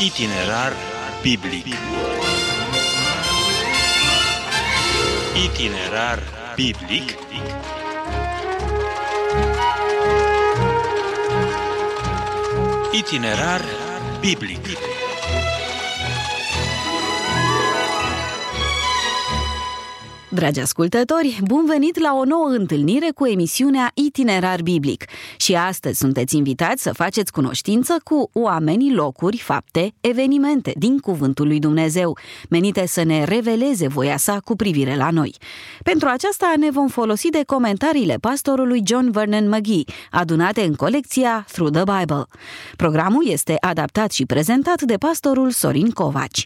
Itinerar biblic. Itinerar biblic. Itinerar biblic. Dragi ascultători, bun venit la o nouă întâlnire cu emisiunea Itinerar Biblic. Și astăzi sunteți invitați să faceți cunoștință cu oameni, locuri, fapte, evenimente din Cuvântul lui Dumnezeu, menite să ne reveleze voia sa cu privire la noi. Pentru aceasta ne vom folosi de comentariile pastorului John Vernon McGee, adunate în colecția Through the Bible. Programul este adaptat și prezentat de pastorul Sorin Covaci.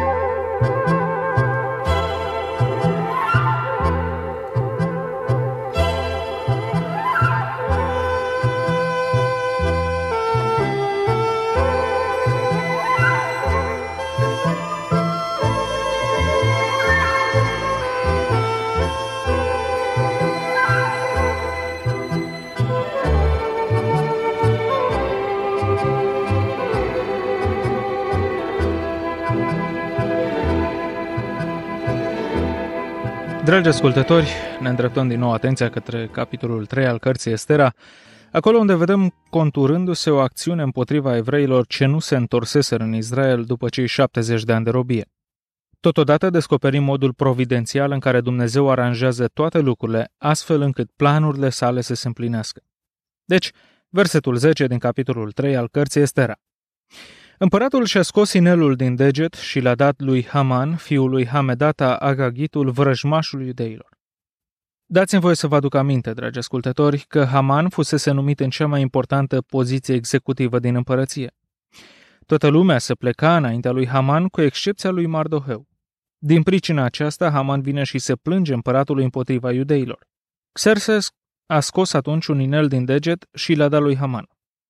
Dragi ascultători, ne îndreptăm din nou atenția către capitolul 3 al cărții Estera, acolo unde vedem conturându-se o acțiune împotriva evreilor ce nu se întorseseră în Israel după cei 70 de ani de robie. Totodată descoperim modul providențial în care Dumnezeu aranjează toate lucrurile, astfel încât planurile sale să se împlinească. Deci, versetul 10 din capitolul 3 al cărții Estera. Împăratul și-a scos inelul din deget și l-a dat lui Haman, fiul lui Hamedata, Agagitul, vrăjmașul iudeilor. Dați-mi voie să vă aduc aminte, dragi ascultători, că Haman fusese numit în cea mai importantă poziție executivă din împărăție. Toată lumea se pleca înaintea lui Haman, cu excepția lui Mardoheu. Din pricina aceasta, Haman vine și se plânge împăratului împotriva iudeilor. Xerxes a scos atunci un inel din deget și l-a dat lui Haman.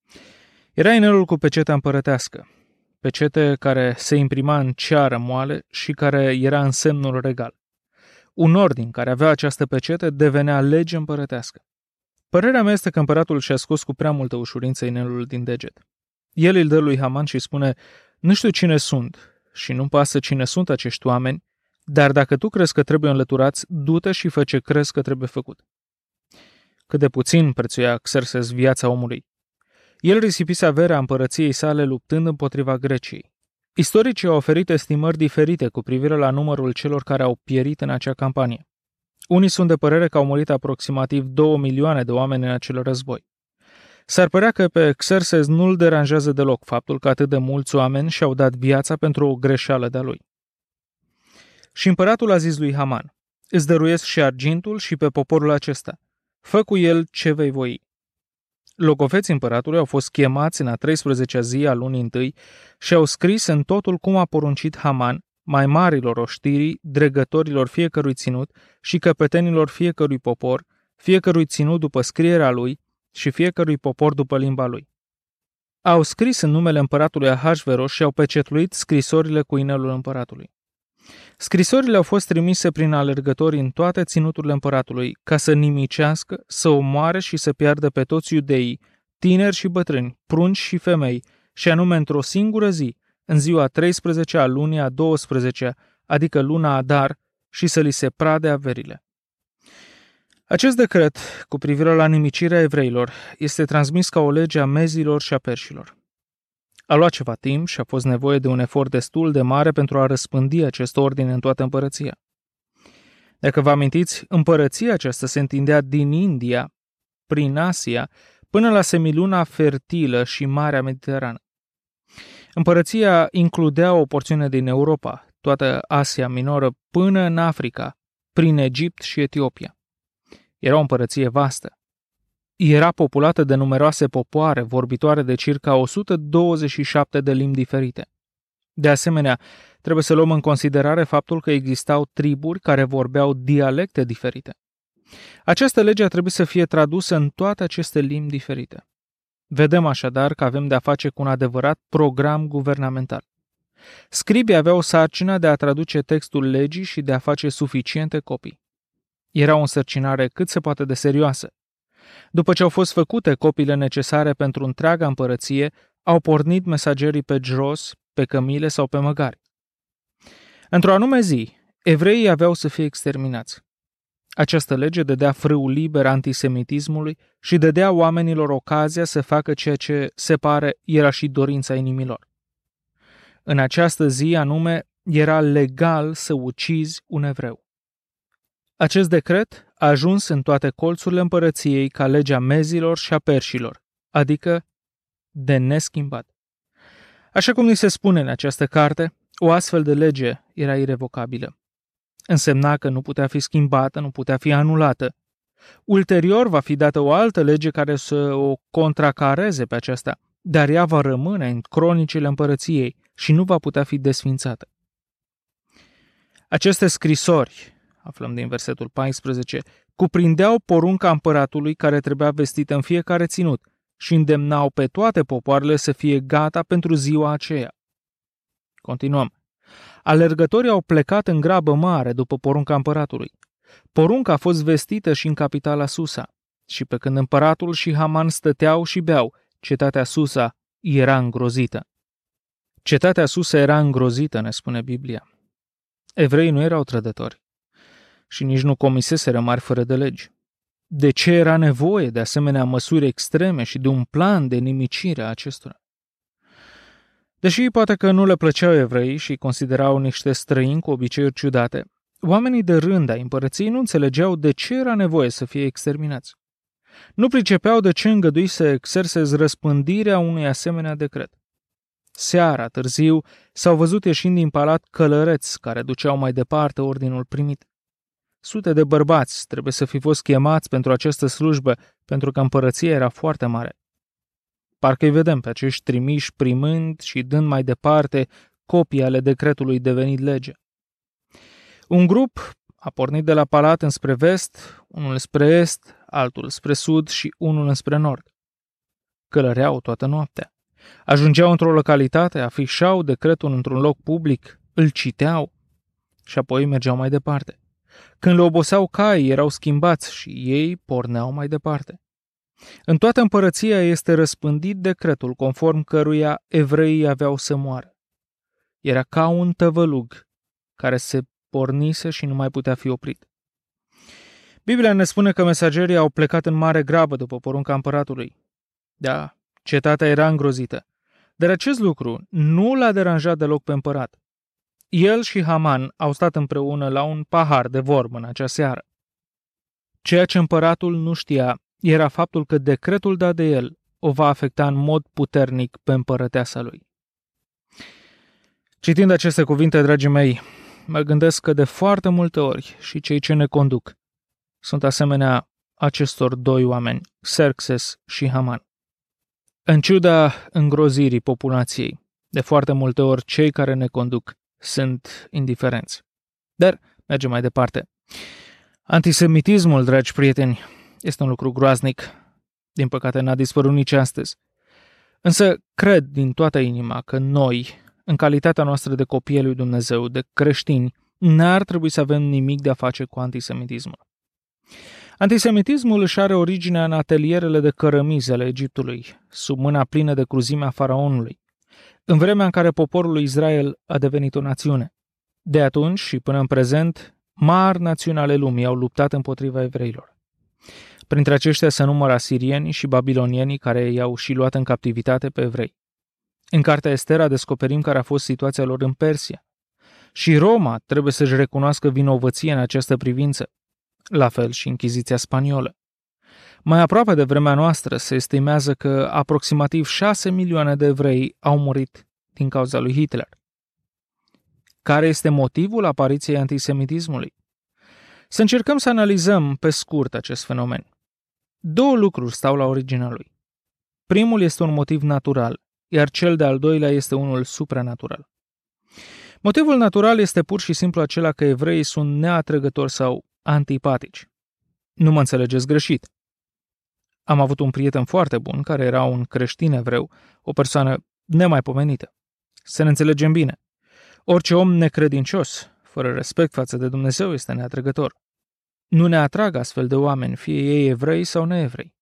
Era inelul cu pecetea împărătească, pecete care se imprima în ceară moale și care era în semnul regal. Un ordin care avea această pecete devenea lege împărătească. Părerea mea este că împăratul și-a scos cu prea multă ușurință inelul din deget. El îl dă lui Haman și spune: nu știu cine sunt și nu-mi pasă cine sunt acești oameni, dar dacă tu crezi că trebuie înlăturați, du-te și fă ce crezi că trebuie făcut. Cât de puțin prețuia Xerxes viața omului. El risipise averea împărăției sale luptând împotriva Greciei. Istoricii au oferit estimări diferite cu privire la numărul celor care au pierit în acea campanie. Unii sunt de părere că au murit aproximativ 2 milioane de oameni în acel război. S-ar părea că pe Xerxes nu-l deranjează deloc faptul că atât de mulți oameni și-au dat viața pentru o greșeală de-a lui. Și împăratul a zis lui Haman: îți dăruiesc și argintul și pe poporul acesta. Fă cu el ce vei voi. Logoveții împăratului au fost chemați în a 13-a zi a lunii întâi și au scris în totul cum a poruncit Haman, mai marilor oștirii, dregătorilor fiecărui ținut și căpetenilor fiecărui popor, fiecărui ținut după scrierea lui și fiecărui popor după limba lui. Au scris în numele împăratului Ahasveros și au pecetluit scrisorile cu inelul împăratului. Scrisorile au fost trimise prin alergători în toate ținuturile împăratului, ca să nimicească, să omoare și să piardă pe toți iudeii, tineri și bătrâni, prunci și femei, și anume într-o singură zi, în ziua 13-a lunii a 12-a, adică luna Adar, și să li se prade averile. Acest decret, cu privire la nimicirea evreilor, este transmis ca o lege a mezilor și a perșilor. A luat ceva timp și a fost nevoie de un efort destul de mare pentru a răspândi acest ordin în toată împărăția. Dacă vă amintiți, împărăția aceasta se întindea din India, prin Asia, până la semiluna fertilă și Marea Mediterană. Împărăția includea o porțiune din Europa, toată Asia Minoră, până în Africa, prin Egipt și Etiopia. Era o împărăție vastă. Era populată de numeroase popoare, vorbitoare de circa 127 de limbi diferite. De asemenea, trebuie să luăm în considerare faptul că existau triburi care vorbeau dialecte diferite. Această lege a trebuit să fie tradusă în toate aceste limbi diferite. Vedem așadar că avem de-a face cu un adevărat program guvernamental. Scribii aveau sarcina de a traduce textul legii și de a face suficiente copii. Era o însărcinare cât se poate de serioasă. După ce au fost făcute copiile necesare pentru întreaga împărăție, au pornit mesagerii pe jos pe cămile sau pe măgari. Într-o anume zi, evreii aveau să fie exterminați. Această lege dădea frâul liber antisemitismului și dădea oamenilor ocazia să facă ceea ce, se pare, era și dorința inimilor. În această zi, anume, era legal să ucizi un evreu. Acest decret a ajuns în toate colțurile împărăției ca legea mezilor și a perșilor, adică de neschimbat. Așa cum ni se spune în această carte, o astfel de lege era irevocabilă. Însemna că nu putea fi schimbată, nu putea fi anulată. Ulterior va fi dată o altă lege care să o contracareze pe aceasta, dar ea va rămâne în cronicile împărăției și nu va putea fi desfințată. Aceste scrisori, aflăm din versetul 14, cuprindeau porunca împăratului care trebuia vestită în fiecare ținut și îndemnau pe toate popoarele să fie gata pentru ziua aceea. Continuăm. Alergătorii au plecat în grabă mare după porunca împăratului. Porunca a fost vestită și în capitala Susa. Și pe când împăratul și Haman stăteau și beau, cetatea Susa era îngrozită. Cetatea Susa era îngrozită, ne spune Biblia. Evreii nu erau trădători și nici nu comiseseră mari fără de legi. De ce era nevoie de asemenea măsuri extreme și de un plan de nimicire a acestora? Deși poate că nu le plăceau evreii și îi considerau niște străini cu obiceiuri ciudate, oamenii de rând ai împărăției nu înțelegeau de ce era nevoie să fie exterminați. Nu pricepeau de ce îngădui să exerseze răspândirea unui asemenea decret. Seara, târziu, s-au văzut ieșind din palat călăreți care duceau mai departe ordinul primit. Sute de bărbați trebuie să fi fost chemați pentru această slujbă, pentru că împărăția era foarte mare. Parcă îi vedem pe acești trimiși primând și dând mai departe copii ale decretului devenit lege. Un grup a pornit de la palat înspre vest, unul spre est, altul spre sud și unul înspre nord. Călăreau toată noaptea. Ajungeau într-o localitate, afișau decretul într-un loc public, îl citeau și apoi mergeau mai departe. Când le oboseau caii, erau schimbați și ei porneau mai departe. În toată împărăția este răspândit decretul conform căruia evreii aveau să moară. Era ca un tăvălug care se pornise și nu mai putea fi oprit. Biblia ne spune că mesagerii au plecat în mare grabă după porunca împăratului. Da, cetatea era îngrozită, dar acest lucru nu l-a deranjat deloc pe împărat. El și Haman au stat împreună la un pahar de vorbă în acea seară. Ceea ce împăratul nu știa era faptul că decretul dat de el o va afecta în mod puternic pe împărăteasa lui. Citind aceste cuvinte, dragii mei, mă gândesc că de foarte multe ori și cei ce ne conduc sunt asemenea acestor doi oameni, Xerxes și Haman. În ciuda îngrozirii populației, de foarte multe ori cei care ne conduc sunt indiferenți. Dar mergem mai departe. Antisemitismul, dragi prieteni, este un lucru groaznic. Din păcate n-a dispărut nici astăzi. Însă cred din toată inima că noi, în calitatea noastră de copii ai lui Dumnezeu, de creștini, n-ar trebui să avem nimic de a face cu antisemitismul. Antisemitismul își are originea în atelierele de cărămizi ale Egiptului, sub mâna plină de cruzime a faraonului, în vremea în care poporul lui Israel a devenit o națiune. De atunci și până în prezent, mari națiuni ale lumii au luptat împotriva evreilor. Printre aceștia se numără asirienii și babilonienii care i-au și luat în captivitate pe evrei. În cartea Estera descoperim care a fost situația lor în Persia. Și Roma trebuie să-și recunoască vinovăție în această privință, la fel și Inchiziția spaniolă. Mai aproape de vremea noastră se estimează că aproximativ 6 milioane de evrei au murit din cauza lui Hitler. Care este motivul apariției antisemitismului? Să încercăm să analizăm pe scurt acest fenomen. Două lucruri stau la originea lui. Primul este un motiv natural, iar cel de-al doilea este unul supranatural. Motivul natural este pur și simplu acela că evreii sunt neatrăgători sau antipatici. Nu mă înțelegeți greșit. Am avut un prieten foarte bun care era un creștin evreu, o persoană nemaipomenită. Să ne înțelegem bine. Orice om necredincios, fără respect față de Dumnezeu, este neatrăgător. Nu ne atrag astfel de oameni, fie ei evrei sau neevrei.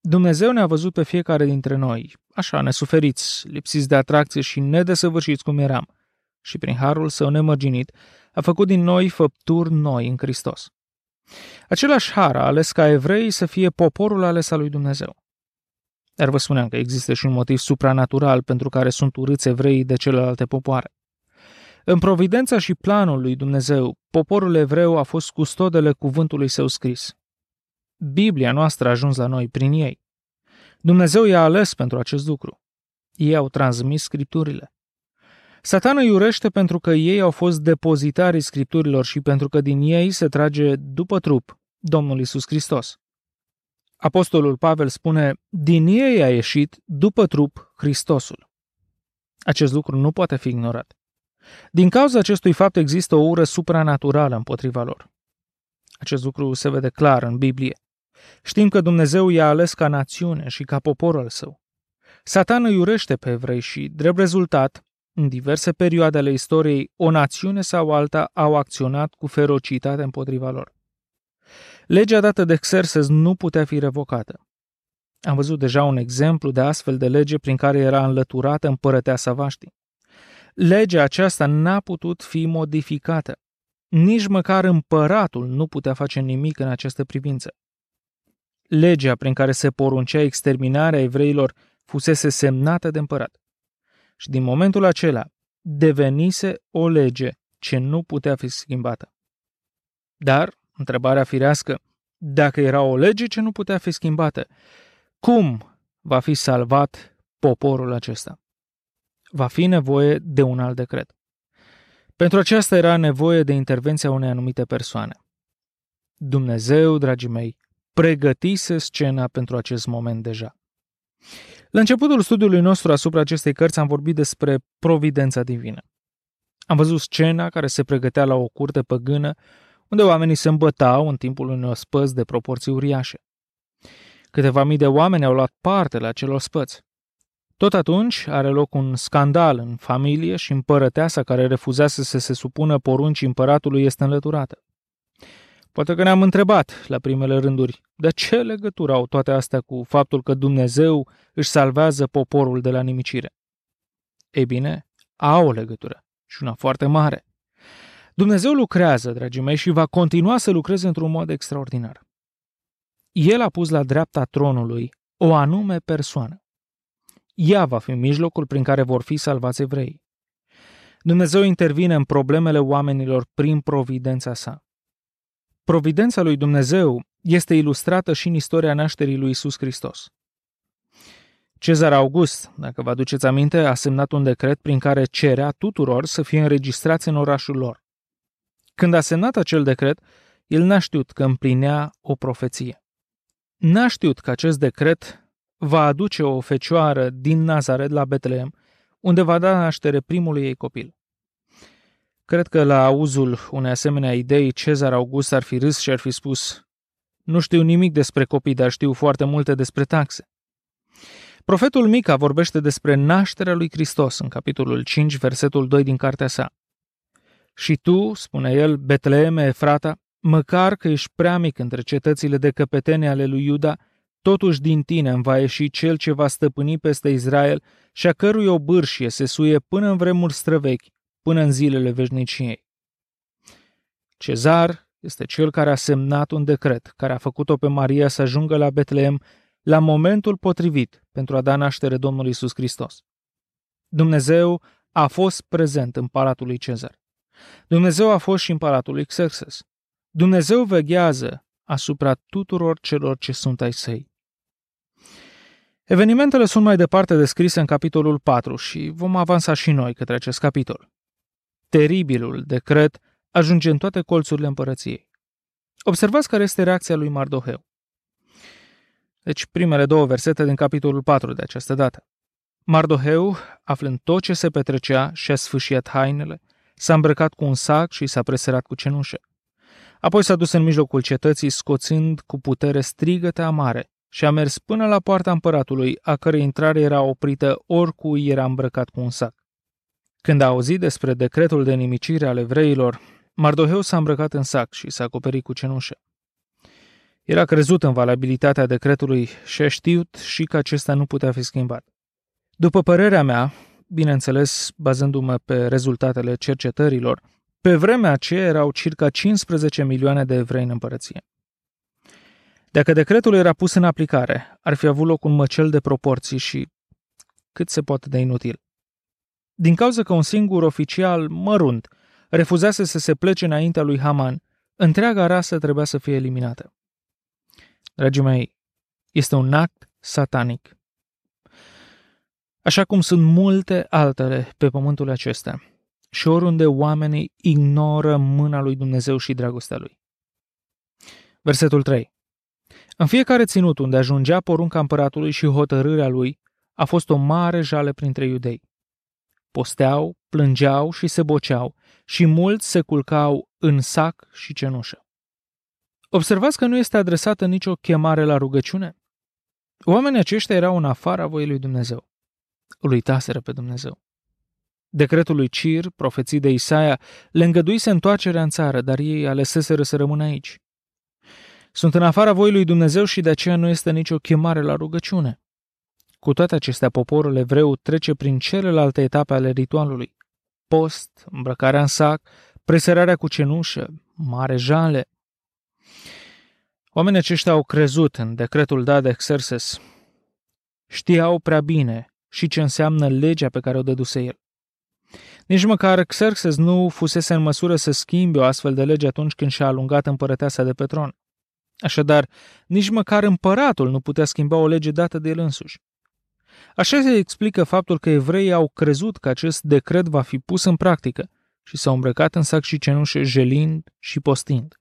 Dumnezeu ne-a văzut pe fiecare dintre noi, așa nesuferiți, lipsiți de atracție și nedesăvârșiți cum eram, și prin harul său nemărginit a făcut din noi făpturi noi în Hristos. Același har a ales ca evrei să fie poporul ales al lui Dumnezeu. Dar vă spuneam că există și un motiv supranatural pentru care sunt urâți evreii de celelalte popoare. În providența și planul lui Dumnezeu, poporul evreu a fost custodele cuvântului său scris. Biblia noastră a ajuns la noi prin ei. Dumnezeu i-a ales pentru acest lucru. Ei au transmis scripturile. Satan îi urește pentru că ei au fost depozitarii scripturilor și pentru că din ei se trage după trup Domnul Iisus Hristos. Apostolul Pavel spune, din ei a ieșit după trup Hristosul. Acest lucru nu poate fi ignorat. Din cauza acestui fapt există o ură supranaturală împotriva lor. Acest lucru se vede clar în Biblie. Știm că Dumnezeu i-a ales ca națiune și ca popor al său. Satan îi urește pe evrei și, drept rezultat, în diverse perioade ale istoriei, o națiune sau alta au acționat cu ferocitate împotriva lor. Legea dată de Xerxes nu putea fi revocată. Am văzut deja un exemplu de astfel de lege prin care era înlăturată împărăteasa Vaști. Legea aceasta n-a putut fi modificată. Nici măcar împăratul nu putea face nimic în această privință. Legea prin care se poruncea exterminarea evreilor fusese semnată de împărat. Și din momentul acela devenise o lege ce nu putea fi schimbată. Dar, întrebarea firească, dacă era o lege ce nu putea fi schimbată, cum va fi salvat poporul acesta? Va fi nevoie de un alt decret. Pentru aceasta era nevoie de intervenția unei anumite persoane. Dumnezeu, dragii mei, pregătise scena pentru acest moment deja. La începutul studiului nostru asupra acestei cărți am vorbit despre providența divină. Am văzut scena care se pregătea la o curte păgână, unde oamenii se îmbătau în timpul unei ospăți de proporții uriașe. Câteva mii de oameni au luat parte la acel ospăț. Tot atunci are loc un scandal în familie și împărăteasa care refuzase să se supună poruncii împăratului este înlăturată. Poate că ne-am întrebat la primele rânduri, de ce legătură au toate astea cu faptul că Dumnezeu își salvează poporul de la nimicire? Ei bine, au o legătură și una foarte mare. Dumnezeu lucrează, dragii mei, și va continua să lucreze într-un mod extraordinar. El a pus la dreapta tronului o anume persoană. Ea va fi mijlocul prin care vor fi salvați evreii. Dumnezeu intervine în problemele oamenilor prin providența sa. Providența lui Dumnezeu este ilustrată și în istoria nașterii lui Iisus Hristos. Cezar August, dacă vă aduceți aminte, a semnat un decret prin care cerea tuturor să fie înregistrați în orașul lor. Când a semnat acel decret, el n-a știut că împlinea o profeție. N-a știut că acest decret va aduce o fecioară din Nazaret la Betlehem, unde va da naștere primului ei copil. Cred că la auzul unei asemenea idei, Cezar August ar fi râs și ar fi spus: nu știu nimic despre copii, dar știu foarte multe despre taxe. Profetul Mica vorbește despre nașterea lui Hristos în capitolul 5, versetul 2 din cartea sa. Și tu, spune el, Betleeme Efrata, măcar că ești prea mic între cetățile de căpetene ale lui Iuda, totuși din tine îmi va ieși cel ce va stăpâni peste Israel și a cărui obârșie se suie până în vremuri străvechi, până în zilele veșniciei. Cezar este cel care a semnat un decret care a făcut-o pe Maria să ajungă la Betlehem la momentul potrivit pentru a da naștere Domnului Iisus Hristos. Dumnezeu a fost prezent în palatul lui Cezar. Dumnezeu a fost și în palatul lui Xerxes. Dumnezeu veghează asupra tuturor celor ce sunt ai săi. Evenimentele sunt mai departe descrise în capitolul 4 și vom avansa și noi către acest capitol. Teribilul decret ajunge în toate colțurile împărăției. Observați care este reacția lui Mardoheu. Deci, primele două versete din capitolul 4 de această dată. Mardoheu, aflând tot ce se petrecea, și-a sfâșiat hainele, s-a îmbrăcat cu un sac și s-a presărat cu cenușă. Apoi s-a dus în mijlocul cetății, scoțând cu putere strigăte amare, și a mers până la poarta împăratului, a cărei intrare era oprită oricui era îmbrăcat cu un sac. Când a auzit despre decretul de nimicire al evreilor, Mardoheu s-a îmbrăcat în sac și s-a acoperit cu cenușă. El a crezut în valabilitatea decretului și a știut și că acesta nu putea fi schimbat. După părerea mea, bineînțeles bazându-mă pe rezultatele cercetărilor, pe vremea aceea erau circa 15 milioane de evrei în împărăție. Dacă decretul era pus în aplicare, ar fi avut loc un măcel de proporții și cât se poate de inutil. Din cauza că un singur oficial mărunt refuzase să se plece înaintea lui Haman, întreaga rasă trebuia să fie eliminată. Dragii mei, este un act satanic. Așa cum sunt multe altele pe pământul acesta și oriunde oamenii ignoră mâna lui Dumnezeu și dragostea lui. Versetul 3. În fiecare ținut unde ajungea porunca împăratului și hotărârea lui, a fost o mare jale printre iudei. Posteau, plângeau și se boceau și mulți se culcau în sac și cenușă. Observați că nu este adresată nicio chemare la rugăciune. Oamenii aceștia erau în afara voii lui Dumnezeu. Îl uitaseră pe Dumnezeu. Decretul lui Cir, profeții de Isaia, le îngăduise întoarcerea în țară, dar ei aleseseră să rămână aici. Sunt în afara voii lui Dumnezeu și de aceea nu este nicio chemare la rugăciune. Cu toate acestea, poporul evreu trece prin celelalte etape ale ritualului. Post, îmbrăcarea în sac, presărarea cu cenușă, mare jale. Oamenii aceștia au crezut în decretul dat de Xerxes. Știau prea bine și ce înseamnă legea pe care o dăduse el. Nici măcar Xerxes nu fusese în măsură să schimbe o astfel de lege atunci când și-a alungat împărăteasa de pe tron. Așadar, nici măcar împăratul nu putea schimba o lege dată de el însuși. Așa se explică faptul că evreii au crezut că acest decret va fi pus în practică și s-au îmbrăcat în sac și cenușă jelind și postind.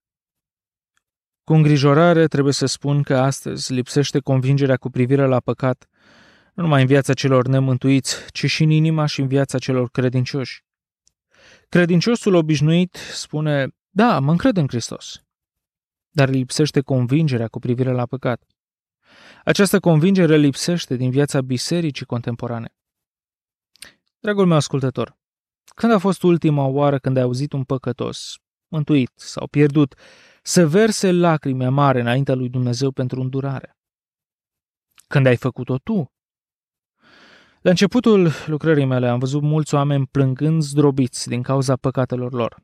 Cu îngrijorare trebuie să spun că astăzi lipsește convingerea cu privire la păcat, nu numai în viața celor nemântuiți, ci și în inima și în viața celor credincioși. Credinciosul obișnuit spune, da, mă încred în Hristos, dar lipsește convingerea cu privire la păcat. Această convingere lipsește din viața bisericii contemporane. Dragul meu ascultător, când a fost ultima oară când ai auzit un păcătos, mântuit sau pierdut, să verse lacrimi amare înaintea lui Dumnezeu pentru îndurare? Când ai făcut-o tu? La începutul lucrării mele am văzut mulți oameni plângând zdrobiți din cauza păcatelor lor.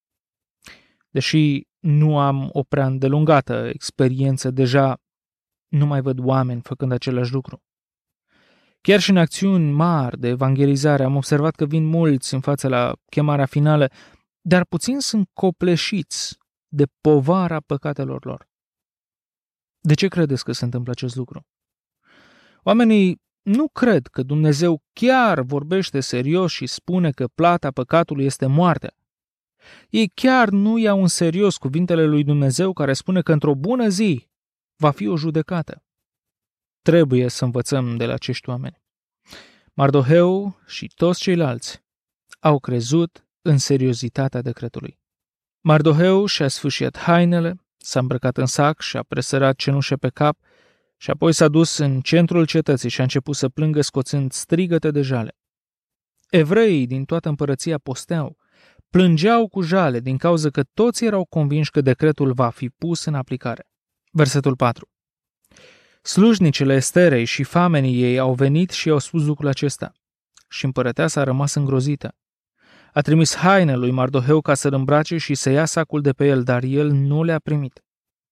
Deși nu am o prea îndelungată experiență, deja nu mai văd oameni făcând același lucru. Chiar și în acțiuni mari de evangelizare am observat că vin mulți în fața la chemarea finală, dar puțini sunt copleșiți de povara păcatelor lor. De ce credeți că se întâmplă acest lucru? Oamenii nu cred că Dumnezeu chiar vorbește serios și spune că plata păcatului este moartea. Ei chiar nu iau în serios cuvintele lui Dumnezeu care spune că într-o bună zi va fi o judecată. Trebuie să învățăm de la acești oameni. Mardoheu și toți ceilalți au crezut în seriozitatea decretului. Mardoheu și-a sfâșiat hainele, s-a îmbrăcat în sac și a presărat cenușă pe cap și apoi s-a dus în centrul cetății și a început să plângă scoțând strigăte de jale. Evreii din toată împărăția posteau, plângeau cu jale din cauza că toți erau convinși că decretul va fi pus în aplicare. Versetul 4. Slujnicile Esterei și famenii ei au venit și i-au spus lucrul acesta. Și împărăteasa a rămas îngrozită. A trimis haine lui Mardoheu ca să-l îmbrace și să ia sacul de pe el, dar el nu le-a primit.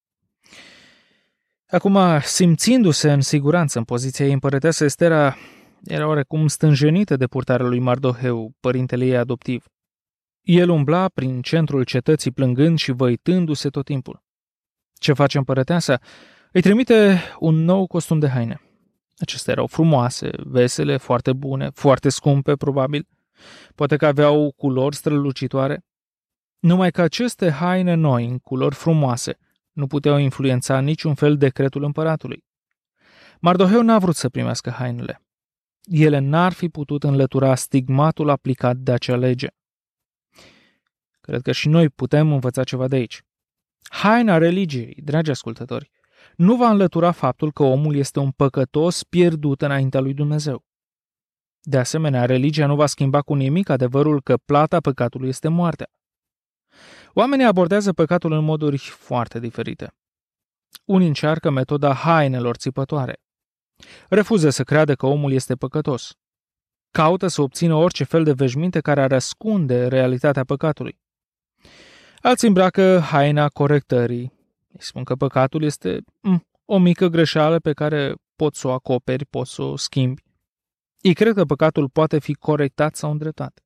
Acum, simțindu-se în siguranță în poziția ei, împărăteasa Estera era oarecum stânjenită de purtarea lui Mardoheu, părintele ei adoptiv. El umbla prin centrul cetății plângând și văitându-se tot timpul. Ce face împărăteasa? Îi trimite un nou costum de haine. Acestea erau frumoase, vesele, foarte bune, foarte scumpe, probabil. Poate că aveau culori strălucitoare. Numai că aceste haine noi, în culori frumoase, nu puteau influența niciun fel decretul împăratului. Mardoheu n-a vrut să primească hainele. Ele n-ar fi putut înlătura stigmatul aplicat de acea lege. Cred că și noi putem învăța ceva de aici. Haina religiei, dragi ascultători, nu va înlătura faptul că omul este un păcătos pierdut înaintea lui Dumnezeu. De asemenea, religia nu va schimba cu nimic adevărul că plata păcatului este moartea. Oamenii abordează păcatul în moduri foarte diferite. Unii încearcă metoda hainelor țipătoare. Refuză să creadă că omul este păcătos. Caută să obțină orice fel de veșminte care ar ascunde realitatea păcatului. Alții îmbracă haina corectării. Îi spun că păcatul este o mică greșeală pe care poți să o acoperi, poți să o schimbi. Ei cred că păcatul poate fi corectat sau îndreptat.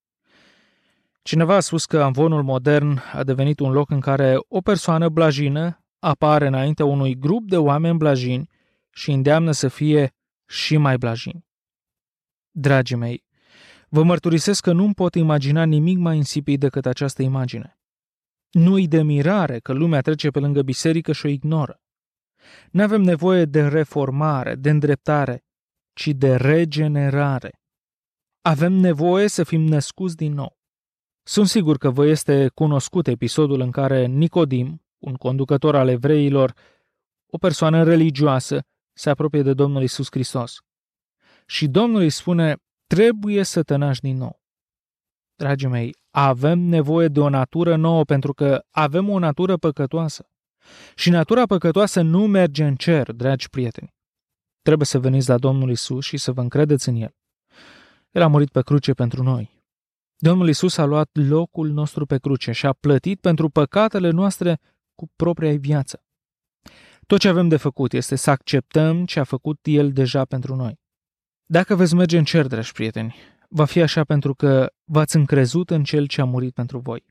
Cineva a spus că amvonul modern a devenit un loc în care o persoană blajină apare înaintea unui grup de oameni blajini și îndeamnă să fie și mai blajini. Dragii mei, vă mărturisesc că nu-mi pot imagina nimic mai insipid decât această imagine. Nu-i de mirare că lumea trece pe lângă biserică și o ignoră. N-avem nevoie de reformare, de îndreptare, ci de regenerare. Avem nevoie să fim născuți din nou. Sunt sigur că vă este cunoscut episodul în care Nicodim, un conducător al evreilor, o persoană religioasă, se apropie de Domnul Iisus Hristos. Și Domnul îi spune, trebuie să te naști din nou. Dragii mei, avem nevoie de o natură nouă pentru că avem o natură păcătoasă. Și natura păcătoasă nu merge în cer, dragi prieteni. Trebuie să veniți la Domnul Iisus și să vă încredeți în El. El a murit pe cruce pentru noi. Domnul Iisus a luat locul nostru pe cruce și a plătit pentru păcatele noastre cu propria viață. Tot ce avem de făcut este să acceptăm ce a făcut El deja pentru noi. Dacă veți merge în cer, dragi prieteni, va fi așa pentru că v-ați încrezut în Cel ce a murit pentru voi.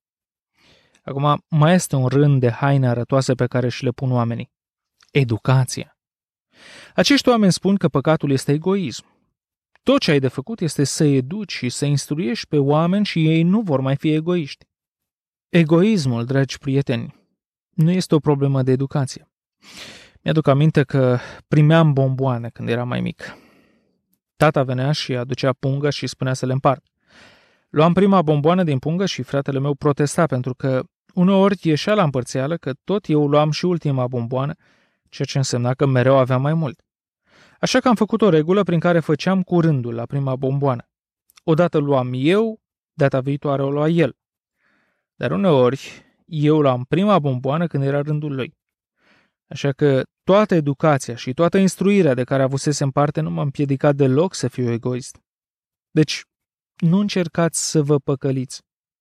Acum, mai este un rând de haine arătoase pe care și le pun oamenii. Educația. Acești oameni spun că păcatul este egoism. Tot ce ai de făcut este să educi și să instruiești pe oameni și ei nu vor mai fi egoiști. Egoismul, dragi prieteni, nu este o problemă de educație. Mi-aduc aminte că primeam bomboane când eram mai mic. Tata venea și aducea pungă și spunea să le împart. Luam prima bomboană din pungă și fratele meu protesta pentru că uneori ieșea la împărțeală că tot eu luam și ultima bomboană, ceea ce însemna că mereu aveam mai mult. Așa că am făcut o regulă prin care făceam cu rândul la prima bomboană. Odată luam eu, data viitoare o lua el. Dar uneori eu luam prima bomboană când era rândul lui. Așa că toată educația și toată instruirea de care avusesem parte nu m-a împiedicat deloc să fiu egoist. Deci, nu încercați să vă păcăliți.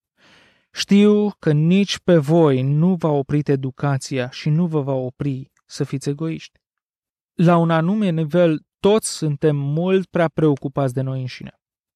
Știu că nici pe voi nu v-a oprit educația și nu vă va opri să fiți egoiști. La un anume nivel, toți suntem mult prea preocupați de noi înșine.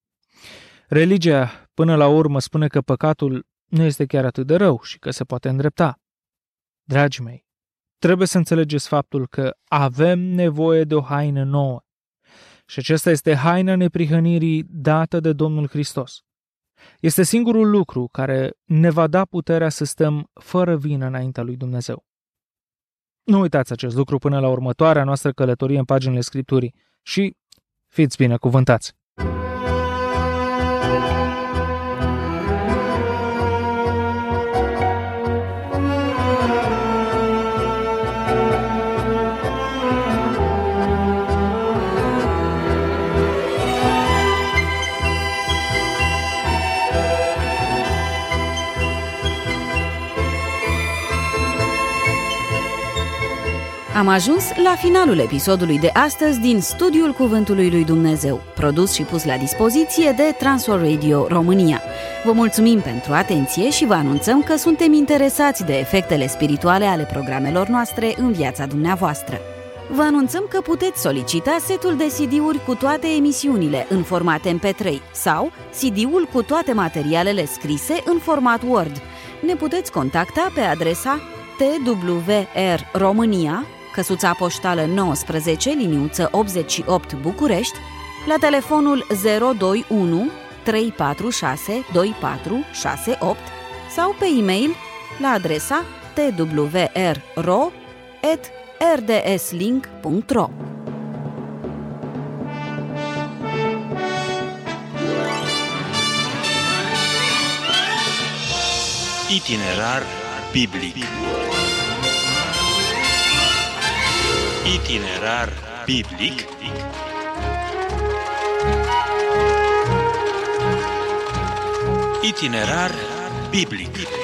Religia, până la urmă, spune că păcatul nu este chiar atât de rău și că se poate îndrepta. Dragii mei, trebuie să înțelegeți faptul că avem nevoie de o haină nouă. Și aceasta este haina neprihănirii dată de Domnul Hristos. Este singurul lucru care ne va da puterea să stăm fără vină înaintea lui Dumnezeu. Nu uitați acest lucru până la următoarea noastră călătorie în paginile Scripturii și fiți binecuvântați! Am ajuns la finalul episodului de astăzi din Studiul Cuvântului lui Dumnezeu, produs și pus la dispoziție de Transworld Radio România. Vă mulțumim pentru atenție și vă anunțăm că suntem interesați de efectele spirituale ale programelor noastre în viața dumneavoastră. Vă anunțăm că puteți solicita setul de CD-uri cu toate emisiunile în format MP3 sau CD-ul cu toate materialele scrise în format Word. Ne puteți contacta pe adresa TWR România, căsuța poștală 19, liniuță 88 București, la telefonul 021 346 2468 sau pe e-mail la adresa twrro@rdslink.ro. Itinerar biblic. Itinerar biblic. Itinerar biblic.